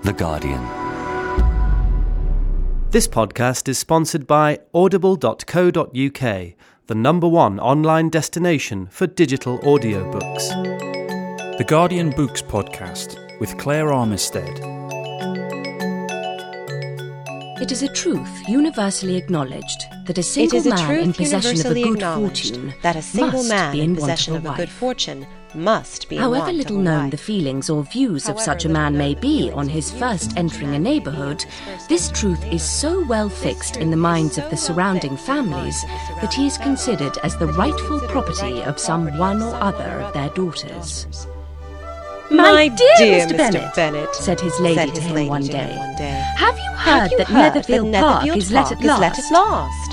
The Guardian. This podcast is sponsored by audible.co.uk, the #1 online destination for digital audiobooks. The Guardian Books Podcast with Claire Armistead. It is a truth universally acknowledged that a single man in possession of a good fortune that a single man be in in want possession of of a a good wife. fortune must be in However want little of a known wife. the feelings or views of such a man may be on his first entering a neighbourhood, this truth is so well fixed in the minds of the surrounding families that he is considered as the rightful property of some one or other of their daughters. My dear Mr. Mr. Bennet, said his lady said to his him lady one to him day, one day, "Have you heard that heard Netherfield Park is let at last?"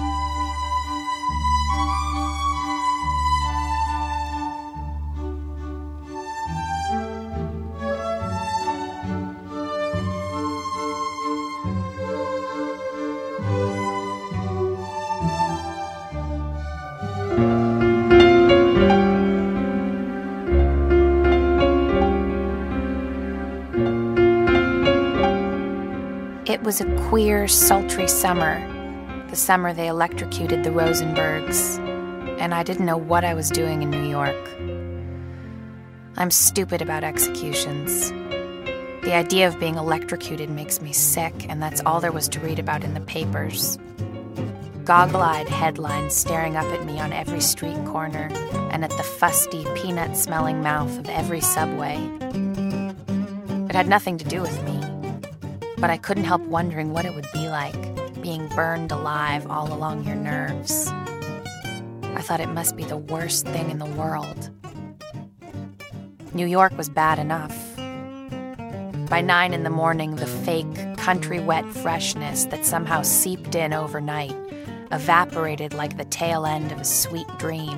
It was a queer, sultry summer, the summer they electrocuted the Rosenbergs, and I didn't know what I was doing in New York. I'm stupid about executions. The idea of being electrocuted makes me sick, and that's all there was to read about in the papers. Goggle-eyed headlines staring up at me on every street corner and at the fusty, peanut-smelling mouth of every subway. It had nothing to do with me. But I couldn't help wondering what it would be like, being burned alive all along your nerves. I thought it must be the worst thing in the world. New York was bad enough. By 9 a.m, the fake, country-wet freshness that somehow seeped in overnight evaporated like the tail end of a sweet dream.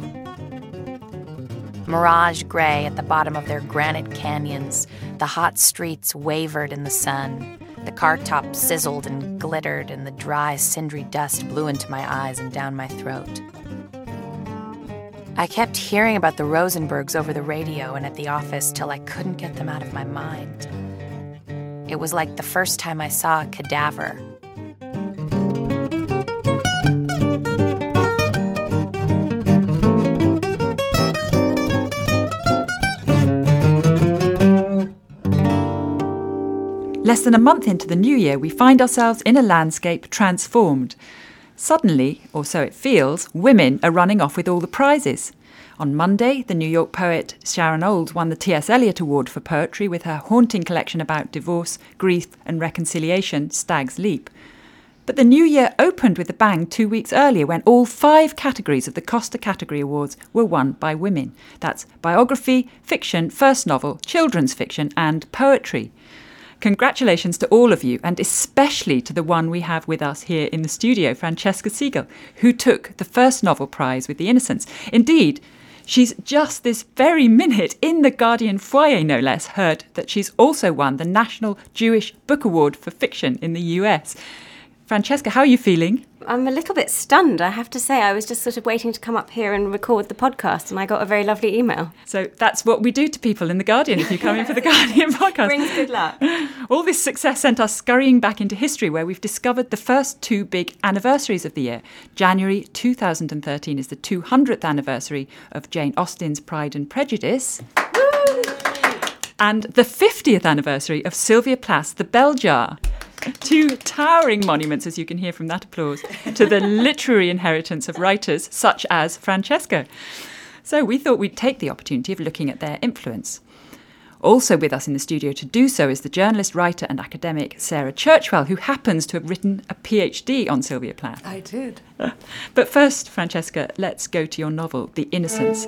Mirage gray at the bottom of their granite canyons, the hot streets wavered in the sun. The car top sizzled and glittered, and the dry, cindery dust blew into my eyes and down my throat. I kept hearing about the Rosenbergs over the radio and at the office till I couldn't get them out of my mind. It was like the first time I saw a cadaver. Less than a month into the new year, we find ourselves in a landscape transformed. Suddenly, or so it feels, women are running off with all the prizes. On Monday, the New York poet Sharon Olds won the T.S. Eliot Award for Poetry with her haunting collection about divorce, grief and reconciliation, Stag's Leap. But the new year opened with a bang 2 weeks earlier when all 5 categories of the Costa Category Awards were won by women. That's biography, fiction, first novel, children's fiction and poetry. Congratulations to all of you, and especially to the one we have with us here in the studio, Francesca Siegel, who took the first novel prize with The Innocents. Indeed, she's just this very minute in the Guardian foyer, no less, heard that she's also won the National Jewish Book Award for Fiction in the US. Francesca, how are you feeling? I'm a little bit stunned, I have to say. I was just sort of waiting to come up here and record the podcast, and I got a very lovely email. So that's what we do to people in The Guardian if you come in for the Guardian podcast. Brings good luck. All this success sent us scurrying back into history, where we've discovered the first 2 big anniversaries of the year. January 2013 is the 200th anniversary of Jane Austen's Pride and Prejudice. Woo! And the 50th anniversary of Sylvia Plath's The Bell Jar. 2 towering monuments, as you can hear from that applause, to the literary inheritance of writers such as Francesca. So we thought we'd take the opportunity of looking at their influence. Also with us in the studio to do so is the journalist, writer and academic Sarah Churchwell, who happens to have written a PhD on Sylvia Plath. I did. But first, Francesca, let's go to your novel, The Innocents.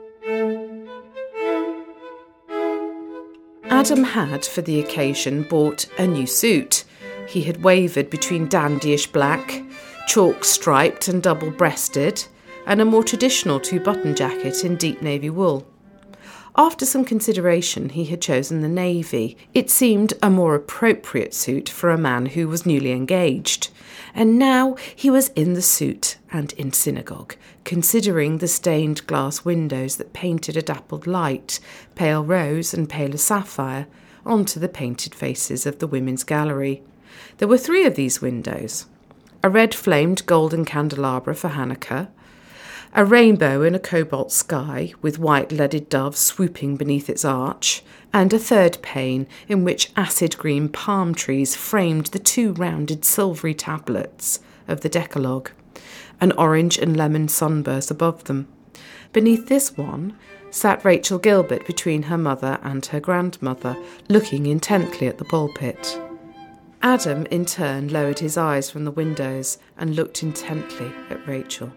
Adam had, for the occasion, bought a new suit. He had wavered between dandyish black, chalk-striped and double-breasted, and a more traditional 2-button jacket in deep navy wool. After some consideration, he had chosen the navy. It seemed a more appropriate suit for a man who was newly engaged. And now he was in the suit and in synagogue, considering the stained glass windows that painted a dappled light, pale rose and paler sapphire, onto the painted faces of the women's gallery. There were 3 of these windows. A red-flamed golden candelabra for Hanukkah, a rainbow in a cobalt sky with white leaded doves swooping beneath its arch, and a 3rd pane in which acid green palm trees framed the 2 rounded silvery tablets of the Decalogue, an orange and lemon sunburst above them. Beneath this one sat Rachel Gilbert between her mother and her grandmother, looking intently at the pulpit. Adam, in turn, lowered his eyes from the windows and looked intently at Rachel.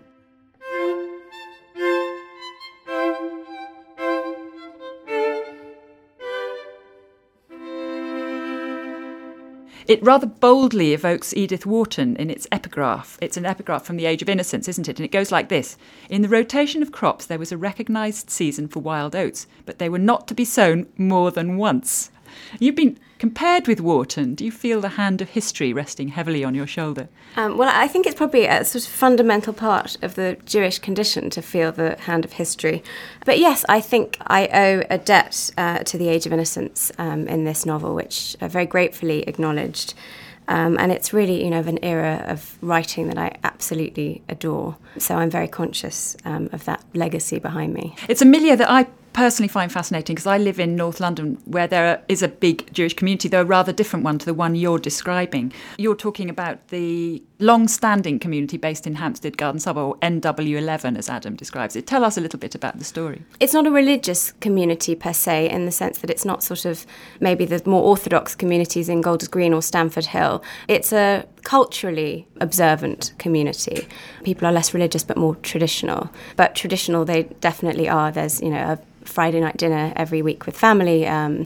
It rather boldly evokes Edith Wharton in its epigraph. It's an epigraph from The Age of Innocence, isn't it? And it goes like this. In the rotation of crops, there was a recognised season for wild oats, but they were not to be sown more than once. You've been compared with Wharton. Do you feel the hand of history resting heavily on your shoulder? Well, I think it's probably a sort of fundamental part of the Jewish condition to feel the hand of history. But yes, I think I owe a debt to The Age of Innocence in this novel, which I very gratefully acknowledged. And it's really, of an era of writing that I absolutely adore. So I'm very conscious of that legacy behind me. It's a milieu that I personally find fascinating because I live in North London where there is a big Jewish community, though a rather different one to the one you're describing. You're talking about the long-standing community based in Hampstead Garden Suburb, or NW11 as Adam describes it. Tell us a little bit about the story. It's not a religious community per se, in the sense that it's not sort of maybe the more orthodox communities in Golders Green or Stamford Hill. It's a culturally observant community. People are less religious but more traditional. But traditional they definitely are. There's, a Friday night dinner every week with family and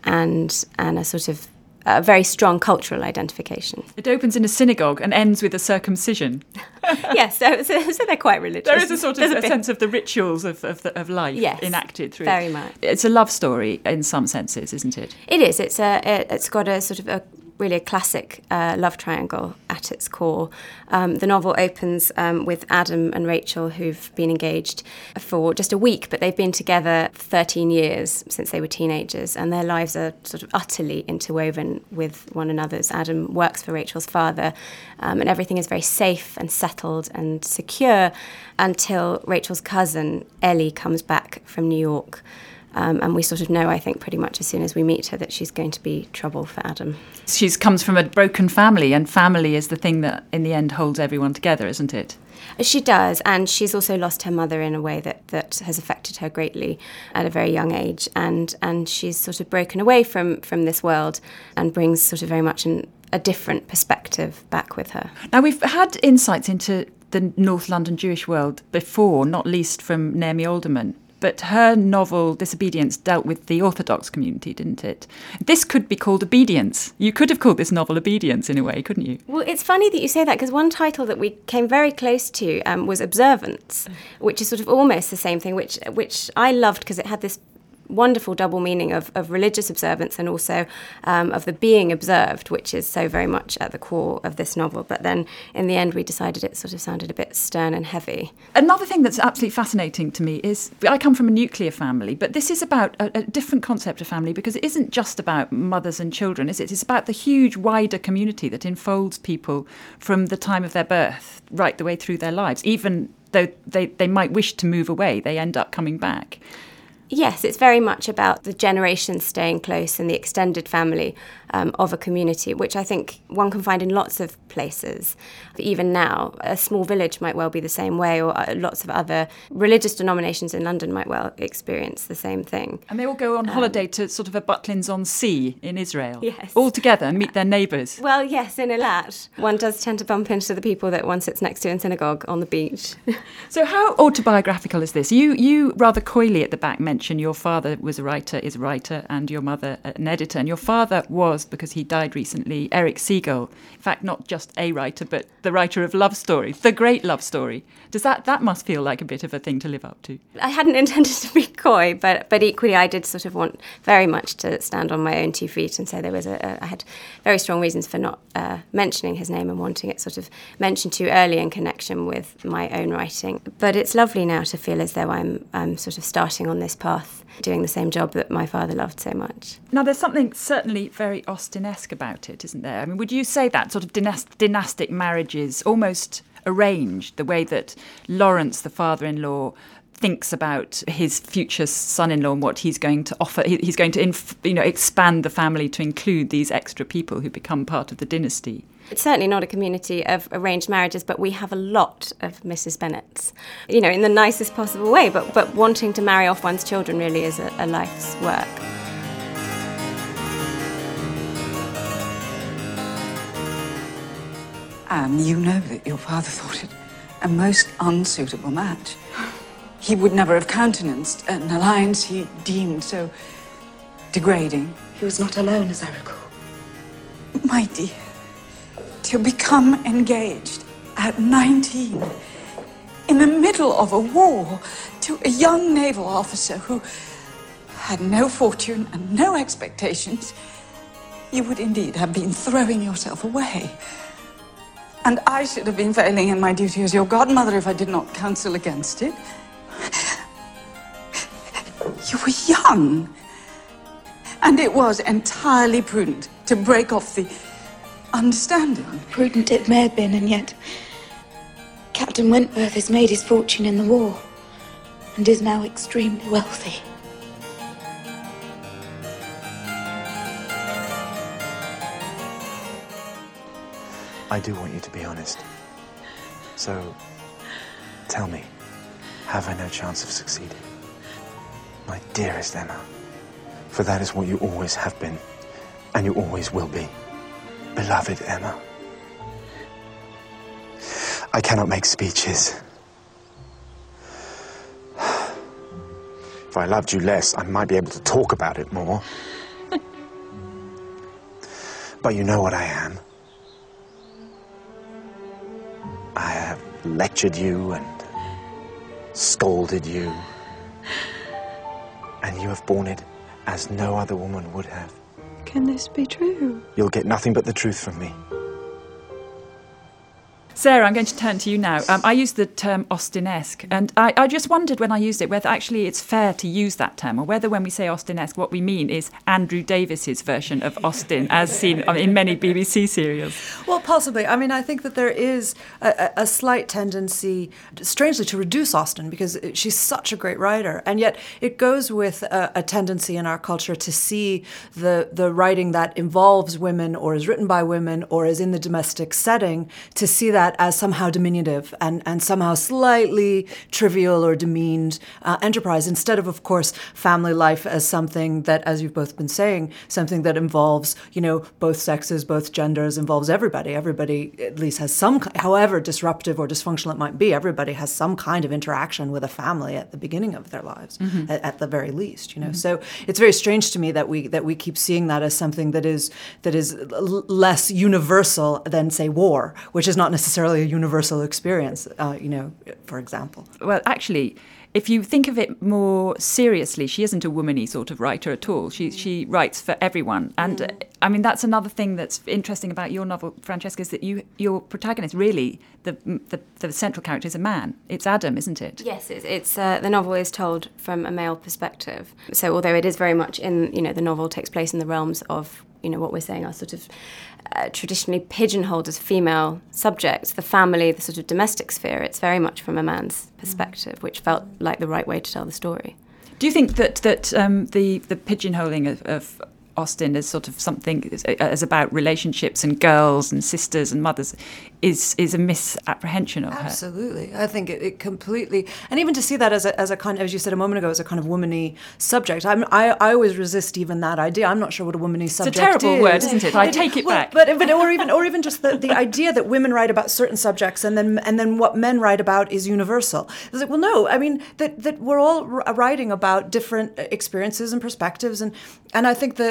a sort of a very strong cultural identification. It opens in a synagogue and ends with a circumcision. Yes, so they're quite religious. There is a sort of a sense of the rituals of life enacted through. Very much. It's a love story in some senses, isn't it? It is. It's got a sort of really a classic love triangle at its core. The novel opens with Adam and Rachel, who've been engaged for just a week, but they've been together 13 years since they were teenagers, and their lives are sort of utterly interwoven with one another's. Adam works for Rachel's father, and everything is very safe and settled and secure until Rachel's cousin, Ellie, comes back from New York. And we sort of know, I think, pretty much as soon as we meet her that she's going to be trouble for Adam. She comes from a broken family, and family is the thing that, in the end, holds everyone together, isn't it? She does, and she's also lost her mother in a way that has affected her greatly at a very young age, and she's sort of broken away from this world and brings sort of very much a different perspective back with her. Now, we've had insights into the North London Jewish world before, not least from Naomi Alderman. But her novel, Disobedience, dealt with the Orthodox community, didn't it? This could be called Obedience. You could have called this novel Obedience in a way, couldn't you? Well, it's funny that you say that, because one title that we came very close to was Observance, which is sort of almost the same thing, which I loved because it had this wonderful double meaning of religious observance and also of the being observed, which is so very much at the core of this novel. But then in the end we decided it sort of sounded a bit stern and heavy. Another thing that's absolutely fascinating to me is, I come from a nuclear family, but this is about a different concept of family, because it isn't just about mothers and children, is it? It's about the huge wider community that enfolds people from the time of their birth right the way through their lives. Even though they might wish to move away, they end up coming back. Yes, it's very much about the generations staying close and the extended family of a community, which I think one can find in lots of places. Even now, a small village might well be the same way, or lots of other religious denominations in London might well experience the same thing. And they all go on holiday to sort of a Butlins-on-Sea in Israel, yes, all together, and meet their neighbours. Well, yes, in Eilat. One does tend to bump into the people that one sits next to in synagogue on the beach. So how autobiographical is this? You rather coyly at the back mention your father is a writer, and your mother an editor, and your father was was, because he died recently, Eric Segal. In fact, not just a writer, but the writer of Love Story, the great Love Story. Does that must feel like a bit of a thing to live up to? I hadn't intended to be coy, but equally I did sort of want very much to stand on my own 2 feet, and so there was I had very strong reasons for not mentioning his name and wanting it sort of mentioned too early in connection with my own writing. But it's lovely now to feel as though I'm sort of starting on this path, doing the same job that my father loved so much. Now, there's something certainly very Austen-esque about it, isn't there? I mean, would you say that sort of dynastic marriages, almost arranged, the way that Lawrence, the father-in-law, thinks about his future son-in-law and what he's going to offer? He's going to expand the family to include these extra people who become part of the dynasty. It's certainly not a community of arranged marriages, but we have a lot of Mrs. Bennets, in the nicest possible way. But wanting to marry off one's children really is a life's work. And you know that your father thought it a most unsuitable match. He would never have countenanced an alliance he deemed so degrading. He was not alone, as I recall. My dear, to become engaged at 19, in the middle of a war, to a young naval officer who had no fortune and no expectations, you would indeed have been throwing yourself away. And I should have been failing in my duty as your godmother if I did not counsel against it. You were young, and it was entirely prudent to break off the understanding. Prudent it may have been, and yet Captain Wentworth has made his fortune in the war and is now extremely wealthy. I do want you to be honest. So, tell me, have I no chance of succeeding? My dearest Emma, for that is what you always have been, and you always will be. Beloved Emma. I cannot make speeches. If I loved you less, I might be able to talk about it more. But you know what I am. I have lectured you and scolded you, and you have borne it as no other woman would have. Can this be true? You'll get nothing but the truth from me. Sarah, I'm going to turn to you now. I used the term Austen-esque, and I just wondered when I used it whether actually it's fair to use that term, or whether when we say Austen-esque, what we mean is Andrew Davis's version of Austen, as seen in many BBC serials. Well, possibly. I mean, I think that there is a slight tendency, strangely, to reduce Austen, because she's such a great writer, and yet it goes with a tendency in our culture to see the writing that involves women, or is written by women, or is in the domestic setting, to see that as somehow diminutive and somehow slightly trivial or demeaned enterprise, instead of course, family life as something that, as you've both been saying, something that involves, both sexes, both genders, involves everybody. Everybody at least has some, however disruptive or dysfunctional it might be, everybody has some kind of interaction with a family at the beginning of their lives, at the very least, So it's very strange to me that we keep seeing that as something that is less universal than, say, war, which is not necessarily a universal experience, for example. Well, actually, if you think of it more seriously, she isn't a womany sort of writer at all. She writes for everyone. And I mean, that's another thing that's interesting about your novel, Francesca, is that your protagonist, really, the central character is a man. It's Adam, isn't it? Yes, it's the novel is told from a male perspective. So although it is very much in, the novel takes place in the realms of, what we're saying are sort of traditionally pigeonholed as female subjects, the family, the sort of domestic sphere, it's very much from a man's perspective, which felt like the right way to tell the story. Do you think that the pigeonholing of Austen as sort of something as about relationships and girls and sisters and mothers is a misapprehension of her? Absolutely. I think it completely, and even to see that as a kind of, as you said a moment ago, as a kind of womany subject. I always resist even that idea. I'm not sure what a womany subject is. It's a terrible word, isn't it? I take it back. But or even just the idea that women write about certain subjects and then what men write about is universal. It's like, well, no. I mean that we're all writing about different experiences and perspectives, and I think the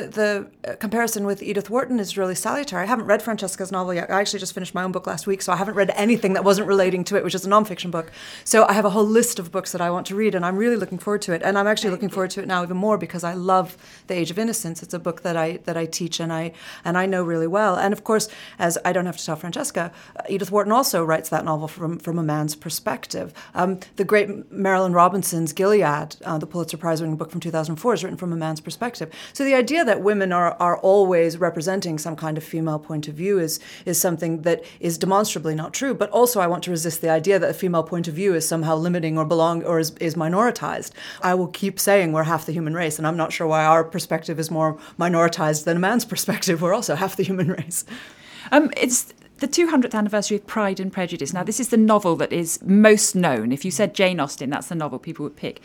the comparison with Edith Wharton is really salutary. I haven't read Francesca's novel yet. I actually just finished my own book last week, so I haven't read anything that wasn't relating to it, which is a nonfiction book. So I have a whole list of books that I want to read, and I'm really looking forward to it. And I'm actually looking forward to it now even more because I love The Age of Innocence. It's a book that I teach and I know really well. And of course, as I don't have to tell Francesca, Edith Wharton also writes that novel from a man's perspective. The great Marilyn Robinson's Gilead, the Pulitzer Prize-winning book from 2004, is written from a man's perspective. So the idea that women are always representing some kind of female point of view is something that is demonstrably not true. But also I want to resist the idea that a female point of view is somehow limiting or is minoritized. I will keep saying we're half the human race, and I'm not sure why our perspective is more minoritized than a man's perspective. We're also half the human race. It's the 200th anniversary of Pride and Prejudice. Now, this is the novel that is most known. If you said Jane Austen, that's the novel people would pick.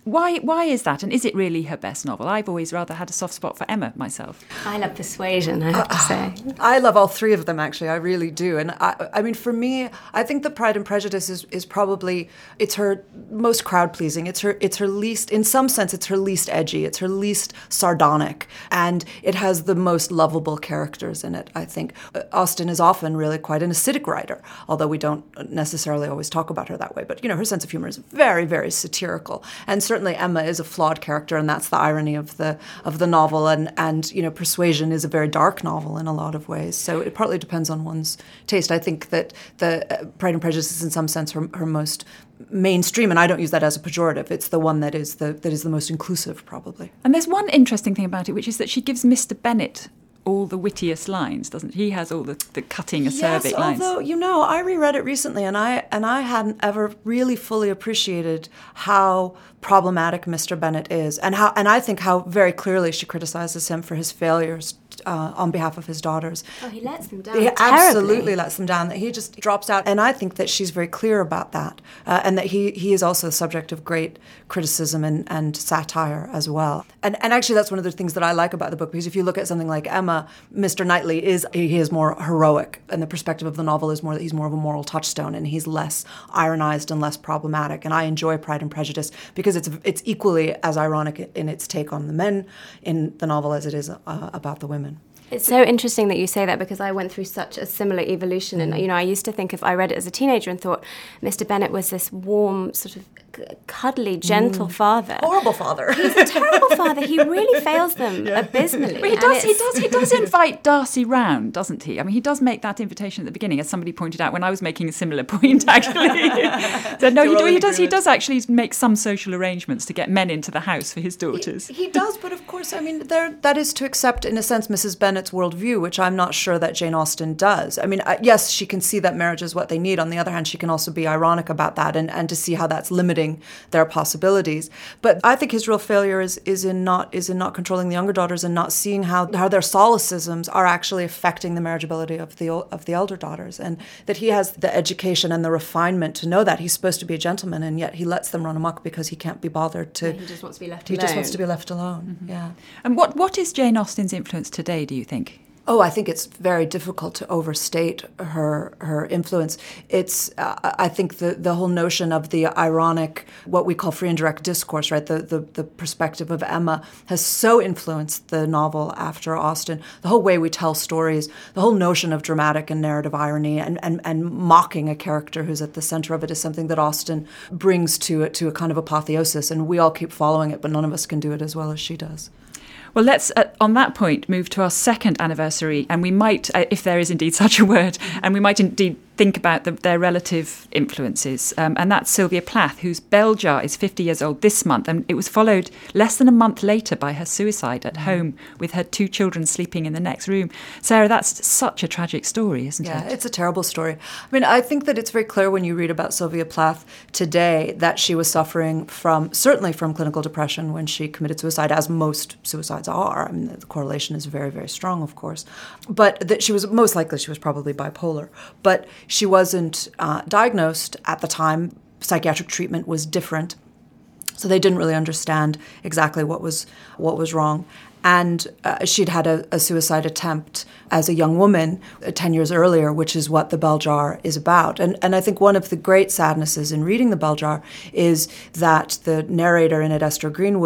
Why is that? And is it really her best novel? I've always rather had a soft spot for Emma myself. I love Persuasion, I have to say. I love all three of them, actually. I really do. And I mean, for me, I think that Pride and Prejudice is probably, it's her most crowd-pleasing. It's her least, in some sense, it's her least edgy. It's her least sardonic. And it has the most lovable characters in it, I think. Austen is often really quite an acidic writer, although we don't necessarily always talk about her that way. But, her sense of humor is very, very satirical. And certainly Emma is a flawed character, and that's the irony of the novel. And Persuasion is a very dark novel in a lot of ways. So it partly depends on one's taste. I think that the Pride and Prejudice is in some sense her most mainstream, and I don't use that as a pejorative. It's the one that is the most inclusive, probably. And there's one interesting thing about it, which is that she gives Mr. Bennet all the wittiest lines, doesn't he? He has all the cutting, acerbic lines. Although, I reread it recently, and I hadn't ever really fully appreciated how problematic Mr. Bennet is, and I think how very clearly she criticizes him for his failures on behalf of his daughters. Oh, he lets them down. He terribly. absolutely lets them down. That he just drops out, and I think that she's very clear about that, and that he is also the subject of great criticism and satire as well. And actually, that's one of the things that I like about the book, because if you look at something like Emma, Mr. Knightley is more heroic, and the perspective of the novel is more that he's more of a moral touchstone, and he's less ironized and less problematic. And I enjoy Pride and Prejudice because it's equally as ironic in its take on the men in the novel as it is about the women. It's so interesting that you say that, because I went through such a similar evolution. And, I used to think, if I read it as a teenager and thought Mr. Bennet was this warm, sort of cuddly, gentle father. Horrible father. He's a terrible father. He really fails them abysmally. But he does invite Darcy round, doesn't he? I mean, he does make that invitation at the beginning, as somebody pointed out when I was making a similar point, actually. So, no, he does actually make some social arrangements to get men into the house for his daughters. He does, but of course, I mean, that is to accept, in a sense, Mrs. Bennet's worldview, which I'm not sure that Jane Austen does. I mean, yes, she can see that marriage is what they need. On the other hand, she can also be ironic about that and to see how that's limiting their possibilities. But I think his real failure is in not controlling the younger daughters and not seeing how their solecisms are actually affecting the marriageability of the elder daughters, and that he has the education and the refinement to know that he's supposed to be a gentleman, and yet he lets them run amok because he can't be bothered to. He just wants to be left alone. He just wants to be left alone. Mm-hmm. Yeah. And what is Jane Austen's influence today, do you think? Oh, I think it's very difficult to overstate her influence. It's, I think, the whole notion of the ironic, what we call free and direct discourse, right? The perspective of Emma has so influenced the novel after Austen. The whole way we tell stories, the whole notion of dramatic and narrative irony and mocking a character who's at the center of it is something that Austen brings to a kind of apotheosis. And we all keep following it, but none of us can do it as well as she does. Well, let's, on that point, move to our second anniversary, and we might, if there is indeed such a word, and we might indeed think about their relative influences. And that's Sylvia Plath, whose bell jar is 50 years old this month, and it was followed less than a month later by her suicide at home with her 2 children sleeping in the next room. Sarah, that's such a tragic story, isn't it? Yeah, it's a terrible story. I mean, I think that it's very clear when you read about Sylvia Plath today that she was suffering certainly from clinical depression when she committed suicide, as most suicides are. I mean, the correlation is very, very strong, of course. But that she was probably bipolar. But she wasn't diagnosed at the time. Psychiatric treatment was different, so they didn't really understand exactly what was wrong. And she'd had a suicide attempt as a young woman 10 years earlier, which is what The Bell Jar is about. And I think one of the great sadnesses in reading The Bell Jar is that the narrator in it, Esther Greenwood,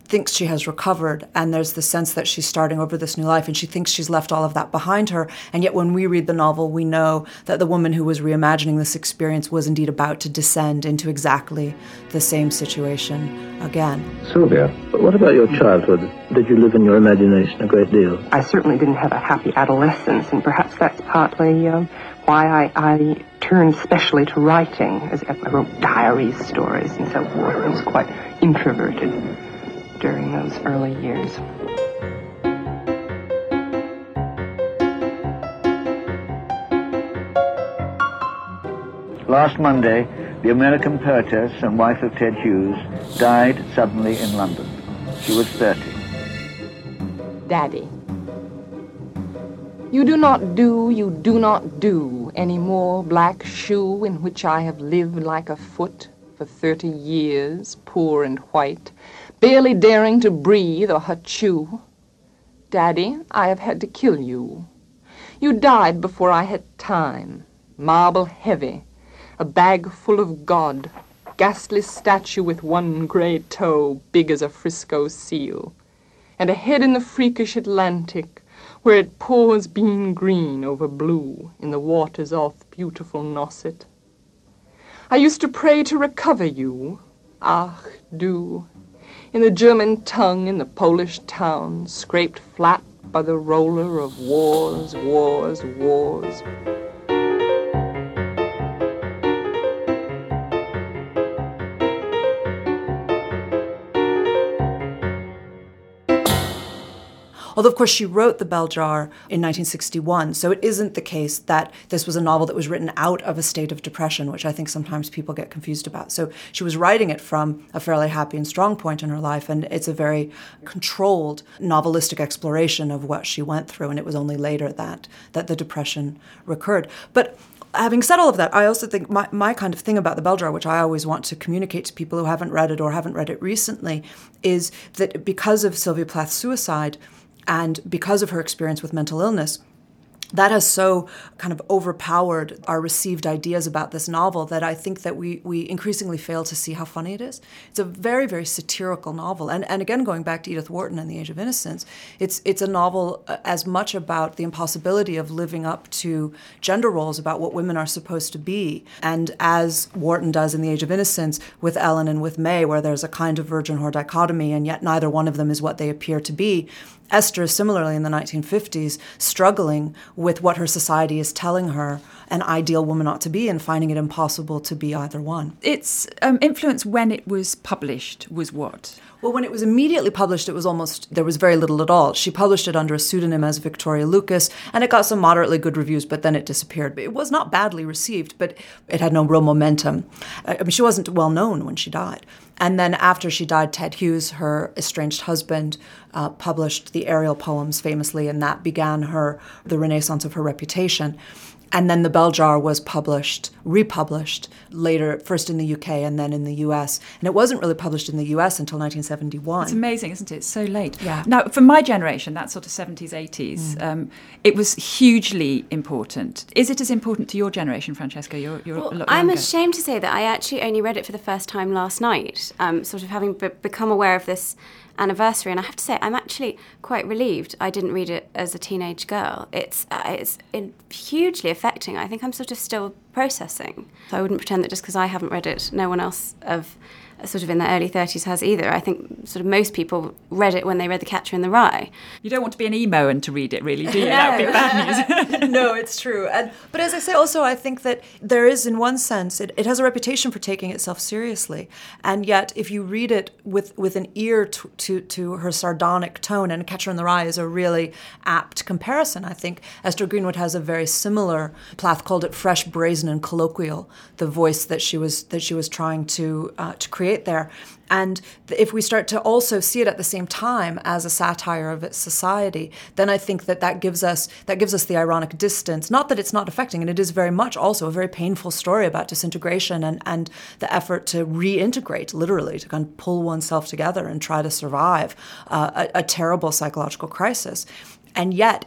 thinks she has recovered, and there's the sense that she's starting over this new life, and she thinks she's left all of that behind her. And yet when we read the novel, we know that the woman who was reimagining this experience was indeed about to descend into exactly the same situation again. Sylvia, what about your childhood? Did you live in your imagination a great deal? I certainly didn't have a happy adolescence, and perhaps that's partly why I turned specially to writing. As I wrote diaries, stories, and so forth. I was quite introverted during those early years. Last Monday, the American poetess and wife of Ted Hughes died suddenly in London. She was 30. Daddy, you do not do any more black shoe in which I have lived like a foot for 30 years, poor and white, barely daring to breathe or chew. Daddy, I have had to kill you. You died before I had time, marble heavy, a bag full of God, ghastly statue with one grey toe big as a Frisco seal, and a head in the freakish Atlantic, where it pours bean green over blue in the waters off beautiful Nauset. I used to pray to recover you, ach du, in the German tongue in the Polish town, scraped flat by the roller of wars, wars, wars. Although, of course, she wrote The Bell Jar in 1961, so it isn't the case that this was a novel that was written out of a state of depression, which I think sometimes people get confused about. So she was writing it from a fairly happy and strong point in her life, and it's a very controlled novelistic exploration of what she went through, and it was only later that the depression recurred. But having said all of that, I also think my kind of thing about The Bell Jar, which I always want to communicate to people who haven't read it or haven't read it recently, is that because of Sylvia Plath's suicide, and because of her experience with mental illness, that has so kind of overpowered our received ideas about this novel that I think that we increasingly fail to see how funny it is. It's a very, very satirical novel. And again, going back to Edith Wharton and The Age of Innocence, it's a novel as much about the impossibility of living up to gender roles, about what women are supposed to be. And as Wharton does in The Age of Innocence with Ellen and with May, where there's a kind of virgin-whore dichotomy, and yet neither one of them is what they appear to be, Esther is similarly in the 1950s struggling with what her society is telling her an ideal woman ought to be and finding it impossible to be either one. Its influence when it was published was what? Well, when it was immediately published, there was very little at all. She published it under a pseudonym as Victoria Lucas, and it got some moderately good reviews, but then it disappeared. It was not badly received, but it had no real momentum. I mean, she wasn't well known when she died. And then after she died, Ted Hughes, her estranged husband, published the Ariel poems famously, and that began the renaissance of her reputation. And then The Bell Jar was republished later, first in the UK and then in the US. And it wasn't really published in the US until 1971. It's amazing, isn't it? It's so late. Yeah. Now, for my generation, that sort of 70s, 80s, it was hugely important. Is it as important to your generation, Francesca? You're a lot younger. I'm ashamed to say that I actually only read it for the first time last night, sort of having become aware of this anniversary, and I have to say I'm actually quite relieved I didn't read it as a teenage girl. It's hugely affecting. I think I'm sort of still processing. So I wouldn't pretend that just because I haven't read it, no one else of sort of in their early 30s has either. I think sort of most people read it when they read The Catcher in the Rye. You don't want to be an emo and to read it, really, do you? No. That would be bad news. No, it's true. But as I say, also, I think that there is, in one sense, it has a reputation for taking itself seriously. And yet, if you read it with an ear to her sardonic tone, and Catcher in the Rye is a really apt comparison, I think Esther Greenwood has a very similar. Plath called it fresh, brazen, and colloquial, the voice that she was trying to create there. And if we start to also see it at the same time as a satire of its society, then I think that gives us the ironic distance. Not that it's not affecting, and it is very much also a very painful story about disintegration and the effort to reintegrate, literally, to kind of pull oneself together and try to survive a terrible psychological crisis. And yet,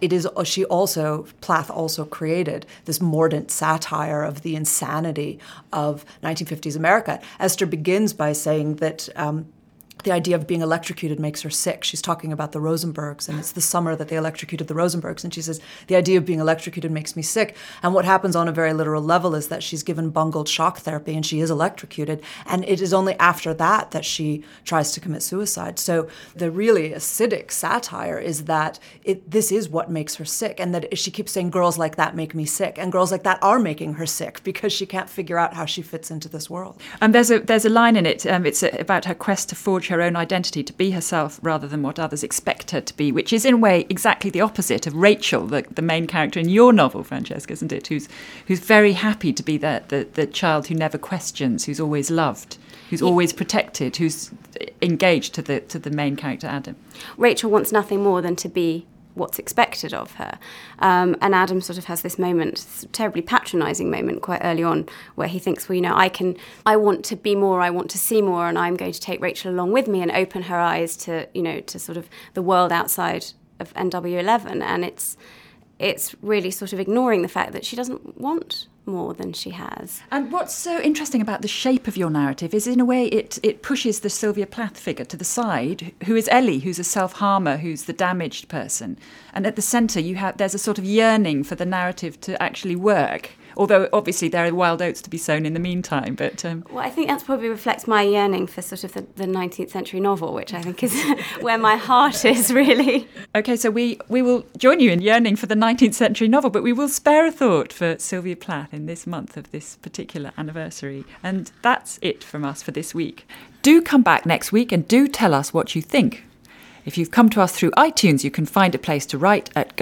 Plath also created this mordant satire of the insanity of 1950s America. Esther begins by saying that the idea of being electrocuted makes her sick. She's talking about the Rosenbergs, and it's the summer that they electrocuted the Rosenbergs. And she says, the idea of being electrocuted makes me sick. And what happens on a very literal level is that she's given bungled shock therapy and she is electrocuted. And it is only after that she tries to commit suicide. So the really acidic satire is that this is what makes her sick. And that she keeps saying, girls like that make me sick. And girls like that are making her sick because she can't figure out how she fits into this world. And there's a line in it, it's about her quest to forge her own identity, to be herself rather than what others expect her to be, which is in a way exactly the opposite of Rachel, the main character in your novel, Francesca, isn't it? Who's very happy to be the child who never questions, who's always loved, who's always protected, who's engaged to the main character, Adam. Rachel wants nothing more than to be what's expected of her. And Adam sort of has this moment, this terribly patronising moment quite early on, where he thinks, well, I want to be more, I want to see more, and I'm going to take Rachel along with me and open her eyes to, to sort of the world outside of NW11. And it's really sort of ignoring the fact that she doesn't want more than she has. And what's so interesting about the shape of your narrative is, in a way, it pushes the Sylvia Plath figure to the side, who is Ellie, who's a self-harmer, who's the damaged person. And at the centre, there's a sort of yearning for the narrative to actually work. Although, obviously, there are wild oats to be sown in the meantime. But well, I think that probably reflects my yearning for sort of the 19th century novel, which I think is where my heart is, really. OK, so we will join you in yearning for the 19th century novel, but we will spare a thought for Sylvia Plath in this month of this particular anniversary. And that's it from us for this week. Do come back next week and do tell us what you think. If you've come to us through iTunes, you can find a place to write at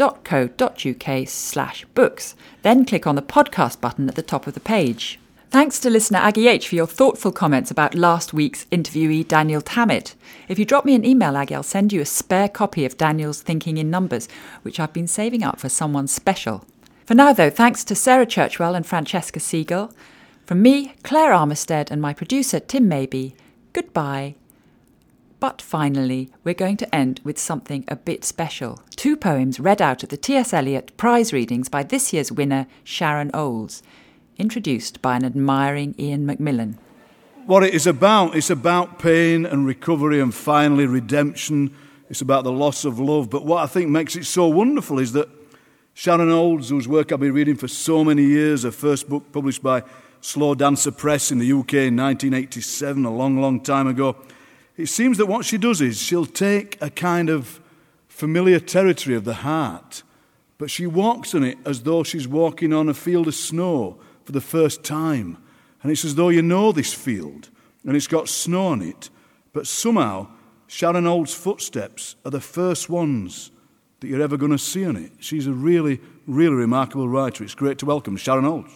guardian.co.uk/books. Then click on the podcast button at the top of the page. Thanks to listener Aggie H for your thoughtful comments about last week's interviewee Daniel Tammet. If you drop me an email, Aggie, I'll send you a spare copy of Daniel's Thinking in Numbers, which I've been saving up for someone special. For now, though, thanks to Sarah Churchwell and Francesca Siegel. From me, Claire Armistead, and my producer, Tim Maybe, goodbye. But finally, we're going to end with something a bit special. 2 poems read out at the T.S. Eliot Prize readings by this year's winner, Sharon Olds, introduced by an admiring Ian Macmillan. What it is about, it's about pain and recovery and finally redemption. It's about the loss of love. But what I think makes it so wonderful is that Sharon Olds, whose work I've been reading for so many years, her first book published by Slow Dancer Press in the UK in 1987, a long, long time ago, it seems that what she does is she'll take a kind of familiar territory of the heart, but she walks on it as though she's walking on a field of snow for the first time. And it's as though you know this field, and it's got snow on it, but somehow Sharon Olds' footsteps are the first ones that you're ever going to see on it. She's a really, really remarkable writer. It's great to welcome Sharon Olds.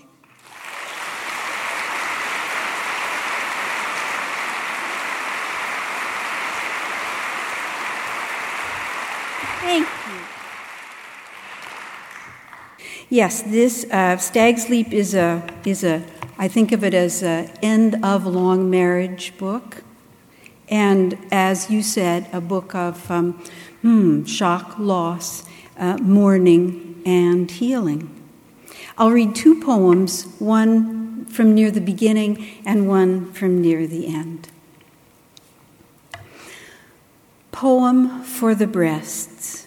Thank you. Yes, this Stag's Leap is a I think of it as an end of long marriage book, and as you said, a book of shock, loss, mourning, and healing. I'll read 2 poems, one from near the beginning and one from near the end. Poem for the Breasts.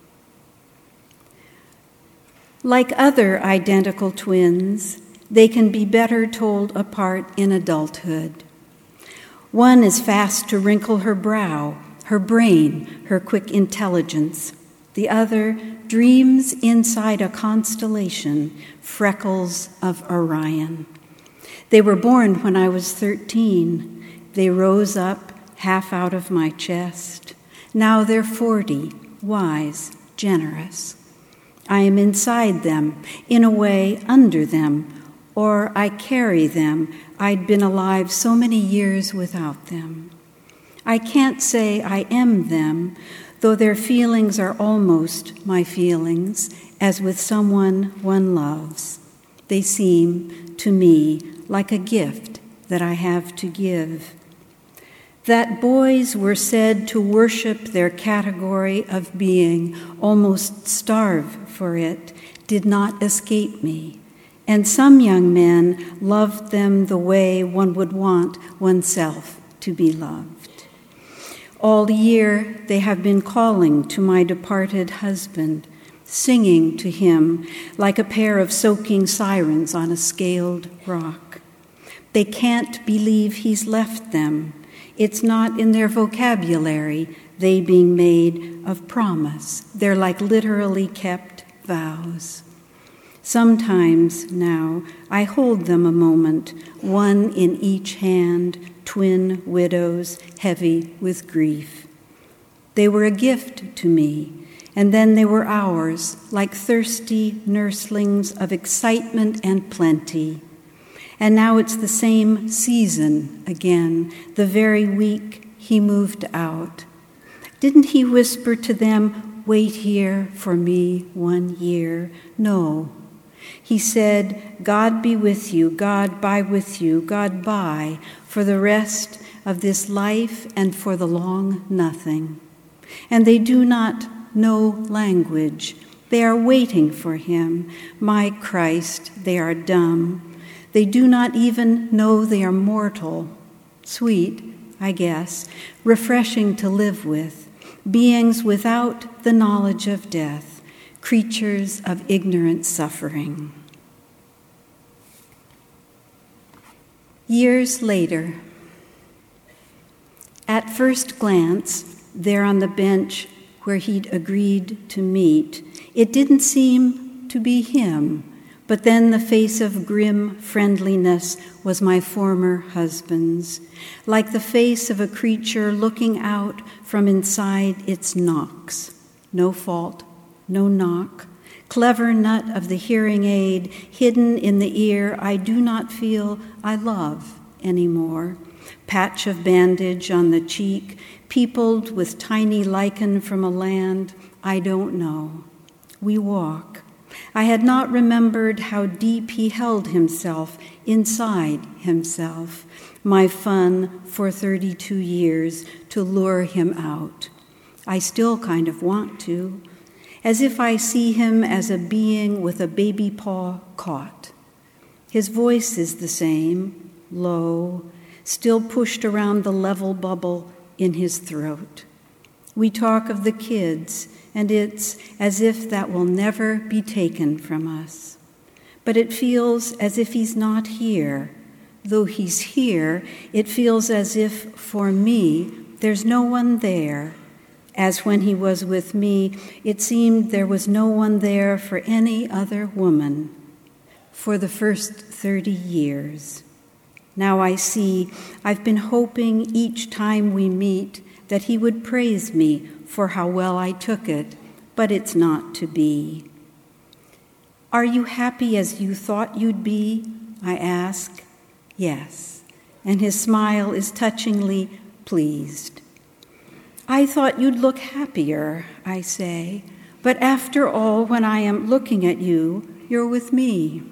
Like other identical twins, they can be better told apart in adulthood. One is fast to wrinkle her brow, her brain, her quick intelligence. The other dreams inside a constellation, freckles of Orion. They were born when I was 13. They rose up half out of my chest. Now they're 40, wise, generous. I am inside them, in a way under them, or I carry them. I'd been alive so many years without them. I can't say I am them, though their feelings are almost my feelings, as with someone one loves. They seem, to me, like a gift that I have to give. That boys were said to worship their category of being, almost starve for it, did not escape me. And some young men loved them the way one would want oneself to be loved. All year they have been calling to my departed husband, singing to him like a pair of soaking sirens on a scaled rock. They can't believe he's left them. It's not in their vocabulary, they being made of promise. They're like literally kept vows. Sometimes now I hold them a moment, one in each hand, twin widows heavy with grief. They were a gift to me, and then they were ours, like thirsty nurslings of excitement and plenty. And now it's the same season again, the very week he moved out. Didn't he whisper to them, "Wait here for me 1 year"? No. He said, "God be with you, God bye with you, God bye for the rest of this life and for the long nothing." And they do not know language. They are waiting for him. My Christ, they are dumb. They do not even know they are mortal. Sweet, I guess, refreshing to live with, beings without the knowledge of death, creatures of ignorant suffering. Years later, at first glance, there on the bench where he'd agreed to meet, it didn't seem to be him, but then the face of grim friendliness was my former husband's, like the face of a creature looking out from inside its knocks. No fault, no knock, clever nut of the hearing aid, hidden in the ear I do not feel I love anymore. Patch of bandage on the cheek, peopled with tiny lichen from a land I don't know. We walk. I had not remembered how deep he held himself inside himself, my fun for 32 years to lure him out. I still kind of want to, as if I see him as a being with a baby paw caught. His voice is the same, low, still pushed around the level bubble in his throat. We talk of the kids, and it's as if that will never be taken from us. But it feels as if he's not here. Though he's here, it feels as if, for me, there's no one there. As when he was with me, it seemed there was no one there for any other woman. For the first 30 years. Now I see, I've been hoping each time we meet that he would praise me for how well I took it, but it's not to be. Are you happy as you thought you'd be? I ask. Yes, and his smile is touchingly pleased. I thought you'd look happier, I say, but after all, when I am looking at you, you're with me.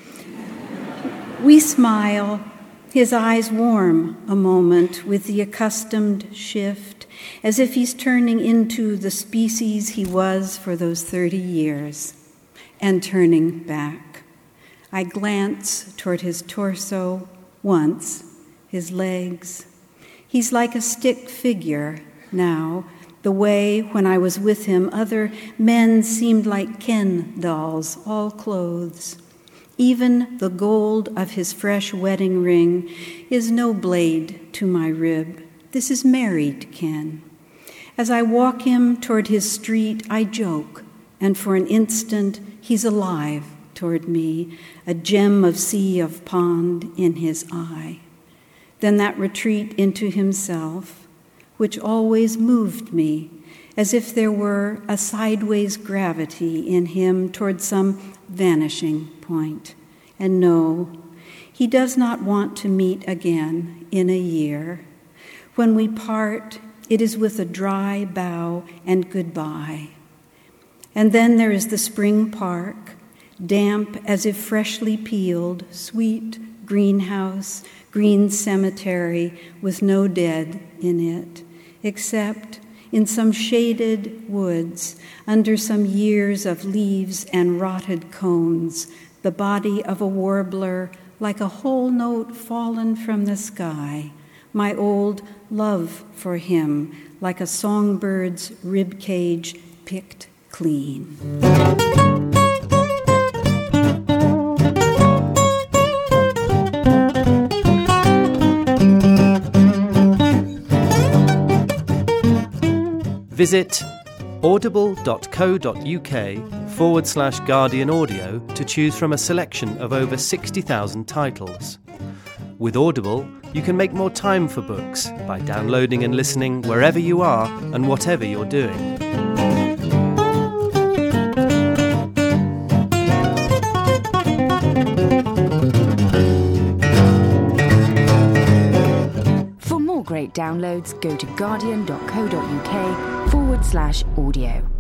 We smile, his eyes warm a moment with the accustomed shift, as if he's turning into the species he was for those 30 years, and turning back. I glance toward his torso once, his legs. He's like a stick figure now, the way when I was with him other men seemed like Ken dolls, all clothes. Even the gold of his fresh wedding ring is no blade to my rib. This is married Ken. As I walk him toward his street, I joke, and for an instant he's alive toward me, a gem of sea of pond in his eye. Then that retreat into himself, which always moved me, as if there were a sideways gravity in him toward some vanishing point. And no, he does not want to meet again in a year. When we part, it is with a dry bow and goodbye. And then there is the spring park, damp as if freshly peeled, sweet greenhouse, green cemetery with no dead in it, except in some shaded woods, under some years of leaves and rotted cones, the body of a warbler like a whole note fallen from the sky, my old love for him, like a songbird's rib cage picked clean. Visit audible.co.uk/Guardian Audio to choose from a selection of over 60,000 titles. With Audible, you can make more time for books by downloading and listening wherever you are and whatever you're doing. For more great downloads, go to guardian.co.uk/audio.